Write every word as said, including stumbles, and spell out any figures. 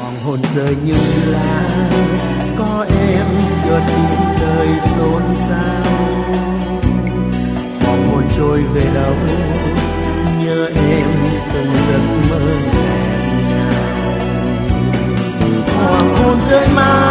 hoàng hôn rơi như lá, có em chợt tiếng đời xôn xao. Hoàng hôn trôi về đâu, nhớ em từng giấc mơ nghẹn ngào. Hoàng hôn rơi mãi